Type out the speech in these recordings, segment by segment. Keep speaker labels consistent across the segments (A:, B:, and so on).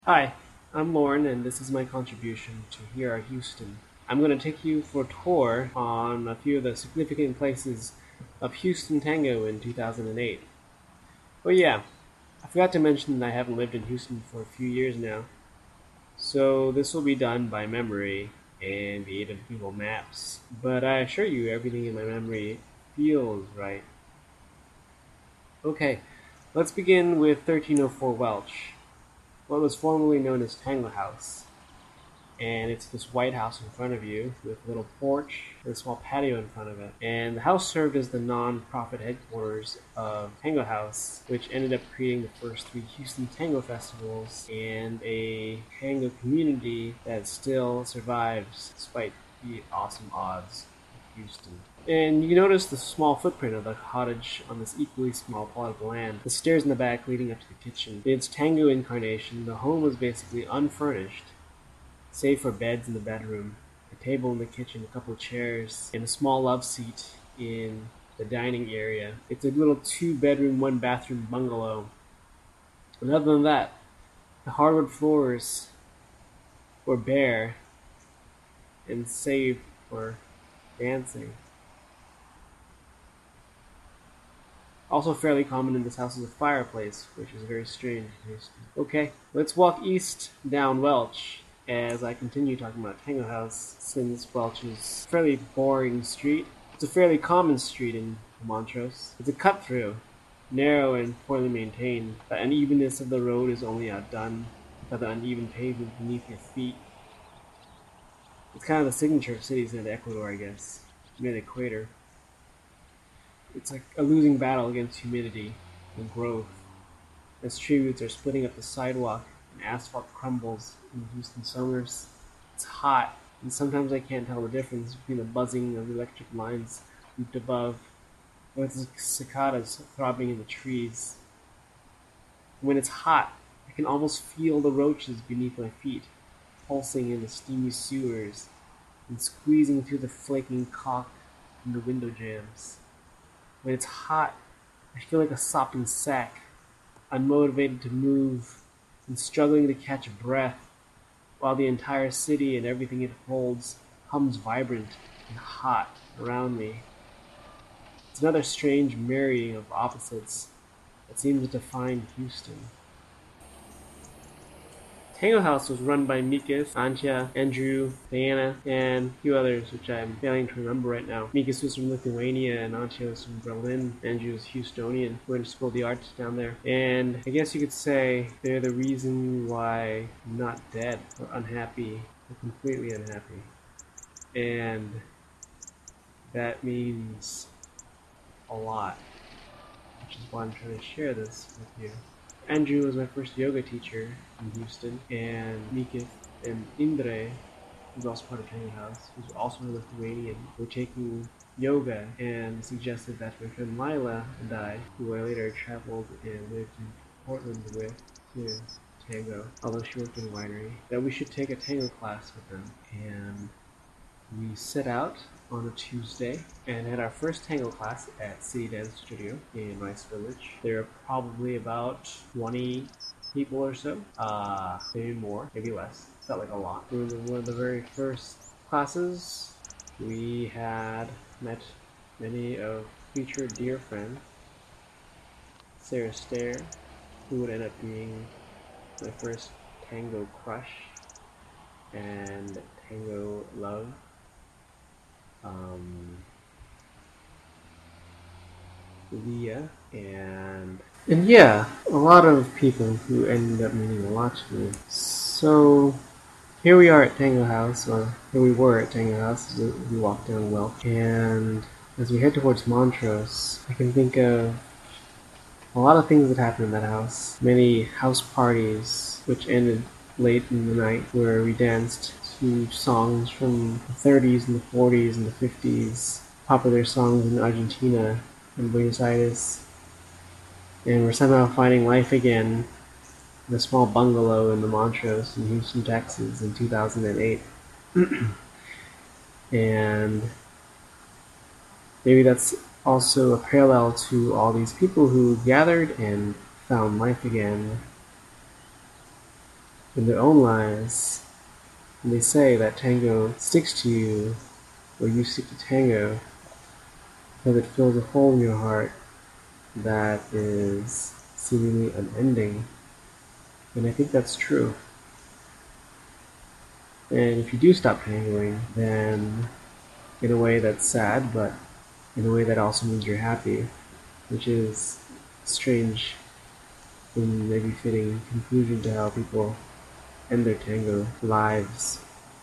A: Hi, I'm Lauren, and this is my contribution to Here Are Houston. I'm going to take you for a tour on a few of the significant places of Houston Tango in 2008. Oh, yeah, I forgot to mention that I haven't lived in Houston for a few years now, so this will be done by memory and the aid of Google Maps. But I assure you, everything in my memory feels right. Okay, let's begin with 1304 Welch, what was formerly known as Tango House. And it's this white house in front of you with a little porch and a small patio in front of it. And the house served as the non-profit headquarters of Tango House, which ended up creating the first three Houston Tango festivals and a tango community that still survives despite the awesome odds of Houston. And you notice the small footprint of the cottage on this equally small plot of land, the stairs in the back leading up to the kitchen. In its tango incarnation, the home was basically unfurnished save for beds in the bedroom, a table in the kitchen, a couple of chairs, and a small love seat in the dining area. It's a little two-bedroom, one-bathroom bungalow. And other than that, the hardwood floors were bare and save for dancing. Also fairly common in this house is a fireplace, which is very strange. Okay, let's walk east down Welch as I continue talking about Tango House, since Welch is a fairly boring street. It's a fairly common street in Montrose. It's a cut through, narrow and poorly maintained. The unevenness of the road is only outdone by the uneven pavement beneath your feet. It's kind of the signature of cities in Ecuador, I guess, near the equator. It's like a losing battle against humidity and growth, as tree roots are splitting up the sidewalk and asphalt crumbles in Houston summers. It's hot, and sometimes I can't tell the difference between the buzzing of electric lines looped above or the cicadas throbbing in the trees. When it's hot, I can almost feel the roaches beneath my feet, pulsing in the steamy sewers and squeezing through the flaking caulk in the window jambs. When it's hot, I feel like a sopping sack, unmotivated to move and struggling to catch breath, while the entire city and everything it holds hums vibrant and hot around me. It's another strange marrying of opposites that seems to define Houston. Tango House was run by Mikas, Antja, Andrew, Diana, and a few others, which I'm failing to remember right now. Mikas was from Lithuania, and Antja was from Berlin. Andrew was Houstonian, went to School of the Arts down there. And I guess you could say they're the reason why I'm not dead or unhappy or completely unhappy. And that means a lot, which is why I'm trying to share this with you. Andrew was my first yoga teacher in Houston, and Mikith and Indre, who's also part of Tiny House, who's also a Lithuanian, were taking yoga and suggested that my friend Lila and I, who I later traveled and lived in Portland with, to tango, although she worked in a winery, that we should take a tango class with them. And we set out on a Tuesday and had our first tango class at City Dance Studio in Rice Village. There are probably about 20 people or so, maybe more, maybe less. Felt like a lot. We were one of the very first classes. We had met many of future dear friends. Sarah Stair, who would end up being my first tango crush and tango love. Leah and yeah, a lot of people who ended up meaning a lot to me. So here we are at Tango House, or here we were at Tango House as we walked down Welch, and as we head towards Montrose, I can think of a lot of things that happened in that house. Many house parties, which ended late in the night, where we danced to songs from the 30s and the 40s and the 50s, popular songs in Argentina and Buenos Aires, and we're somehow finding life again in a small bungalow in the Montrose in Houston, Texas in 2008. And maybe that's also a parallel to all these people who gathered and found life again in their own lives. And they say that tango sticks to you, or you stick to tango, because it fills a hole in your heart that is seemingly unending. And I think that's true. And if you do stop tangoing, then in a way that's sad, but in a way that also means you're happy, which is strange and maybe fitting conclusion to how people end their tango lives.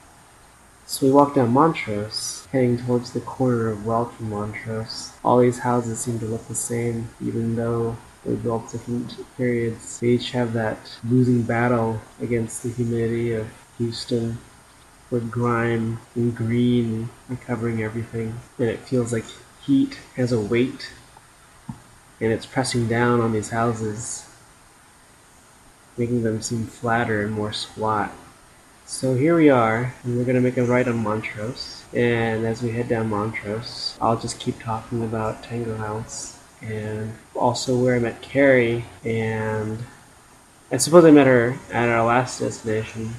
A: So we walk down Montrose, heading towards the corner of Welch and Montrose. All these houses seem to look the same, even though they're built different periods. They each have that losing battle against the humidity of Houston, with grime and green and covering everything. And it feels like heat has a weight, and it's pressing down on these houses, making them seem flatter and more squat. So here we are, and we're going to make a right on Montrose. And as we head down Montrose, I'll just keep talking about Tango House and also where I met Carrie. And I suppose I met her at our last destination,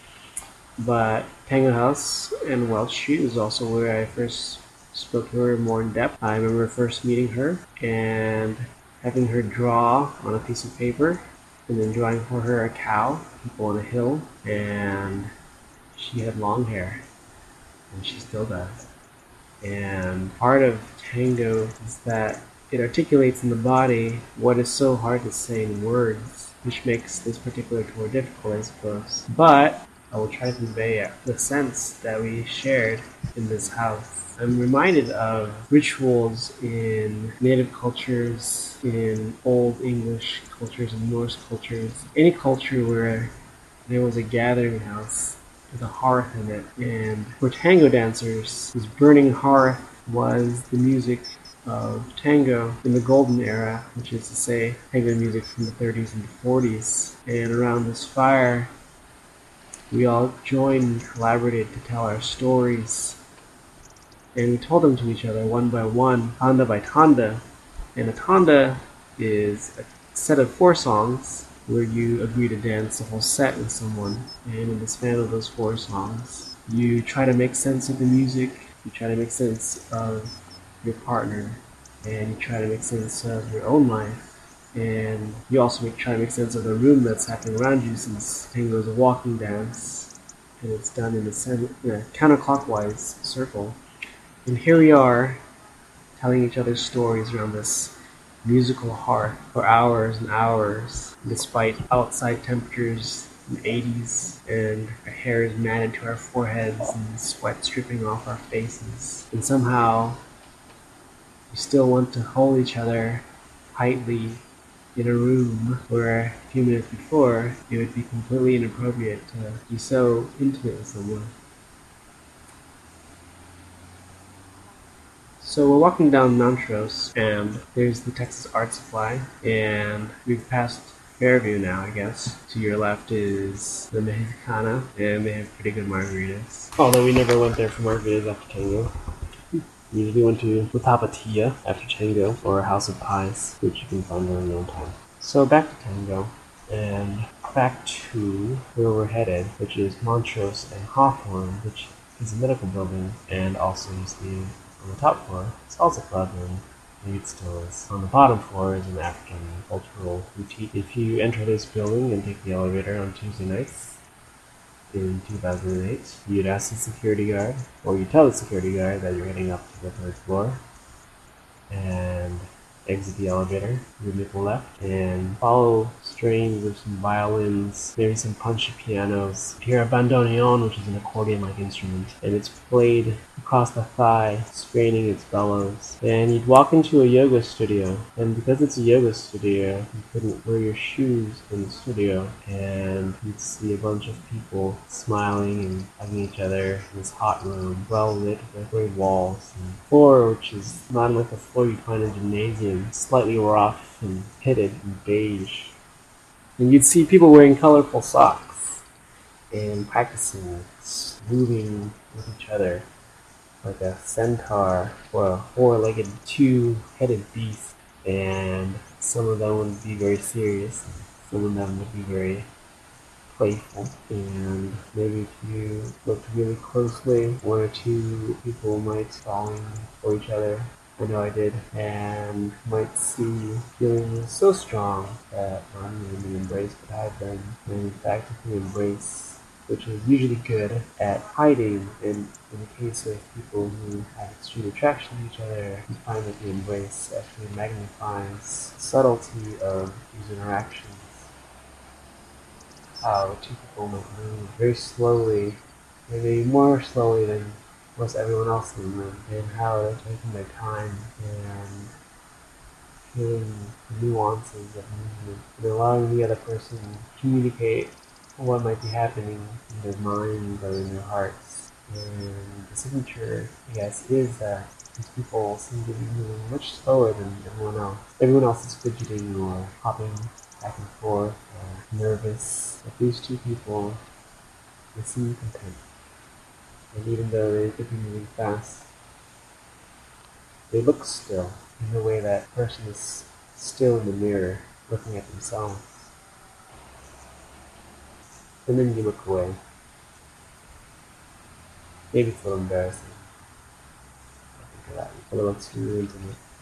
A: but Tango House and Welch Street is also where I first spoke to her more in depth. I remember first meeting her and having her draw on a piece of paper, and then drawing for her a cow, people on a hill, and she had long hair, and she still does. And part of tango is that it articulates in the body what is so hard to say in words, which makes this particular tour difficult, I suppose. But I will try to convey the sense that we shared in this house. I'm reminded of rituals in native cultures, in Old English cultures, and Norse cultures, any culture where there was a gathering house with a hearth in it. And for tango dancers, this burning hearth was the music of tango in the golden era, which is to say tango music from the 30s and 40s. And around this fire, we all joined and collaborated to tell our stories. And we told them to each other one by one, tanda by tanda. And a tanda is a set of 4 songs where you agree to dance the whole set with someone. And in the span of those 4 songs, you try to make sense of the music, you try to make sense of your partner, and you try to make sense of your own life. And you also try to make sense of the room that's happening around you, since tango is a walking dance, and it's done in a counterclockwise circle. And here we are, telling each other stories around this musical hearth for hours and hours, despite outside temperatures in the 80s, and our hair is matted to our foreheads and sweat dripping off our faces. And somehow, we still want to hold each other tightly in a room where a few minutes before it would be completely inappropriate to be so intimate with someone. So we're walking down Montrose, and there's the Texas Art Supply, and we've passed Fairview now, I guess. To your left is the Mexicana, and they have pretty good margaritas. Although we never went there for margaritas after tango. We usually went to La Tapatía after tango, or House of Pies, which you can find on your own time. So back to tango, and back to where we're headed, which is Montrose and Hawthorne, which is a medical building, and also used to be on the top floor, salsa club, and maybe it still is. On the bottom floor is an African cultural boutique. If you enter this building and take the elevator on Tuesday nights in 2008, you'd ask the security guard, or you tell the security guard that you're heading up to the 3rd floor, and exit the elevator, you make a left, and follow strings of some violins, maybe some punchy pianos. You hear a bandoneon, which is an accordion-like instrument, and it's played across the thigh, straining its bellows. And you'd walk into a yoga studio, and because it's a yoga studio, you couldn't wear your shoes in the studio, and you'd see a bunch of people smiling and hugging each other in this hot room, well lit with gray walls, and floor, which is not like the floor you'd find in a gymnasium, slightly rough and pitted and beige. And you'd see people wearing colorful socks and practicing moving with each other like a centaur or a 4-legged, 2-headed beast. And some of them would be very serious, some of them would be very playful. And maybe if you looked really closely, one or two people might fall in for each other. I know I did, and might see feelings so strong that I'm in the embrace that I've been. And in fact, if you embrace, which is usually good at hiding, and in the case of people who have extreme attraction to each other, you find that the embrace actually magnifies the subtlety of these interactions. How two people might move very slowly, maybe more slowly than most everyone else in the room, and how they're taking their time and feeling the nuances of movement and allowing the other person to communicate what might be happening in their minds or in their hearts. And the signature, I guess, is that these people seem to be moving much slower than everyone else. Everyone else is fidgeting or hopping back and forth or nervous. But these two people, they seem content. And even though they could be moving fast, they look still in the way that person is still in the mirror, looking at themselves. And then you look away. Maybe it's a little embarrassing. I think of that. A little too intimate.